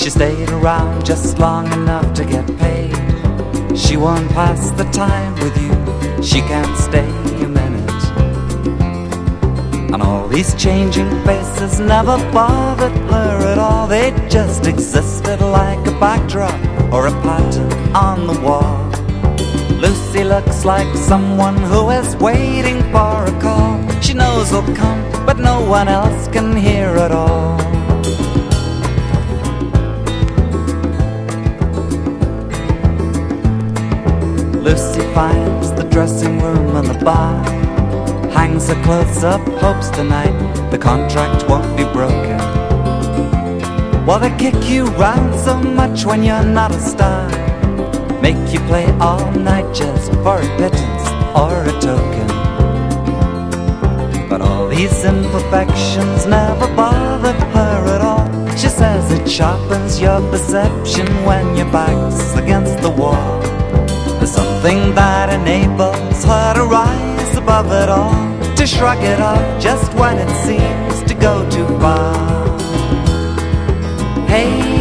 She stayed around just long enough to get paid. She won't pass the time with you, she can't stay a minute. And all these changing faces never bothered her at all. They just existed like a backdrop or a pattern on the wall. Lucy looks like someone who is waiting for a call. She knows he'll come, but no one else can hear it all. Lucy finds the dressing room and the bar, hangs her clothes up, hopes tonight the contract won't be broken. Well, they kick you round so much when you're not a star, make you play all night just for a pittance or a token. But all these imperfections never bothered her at all. She says it sharpens your perception when your back's against the wall. There's something that enables her to rise above it all, to shrug it off just when it seems to go too far. Hey,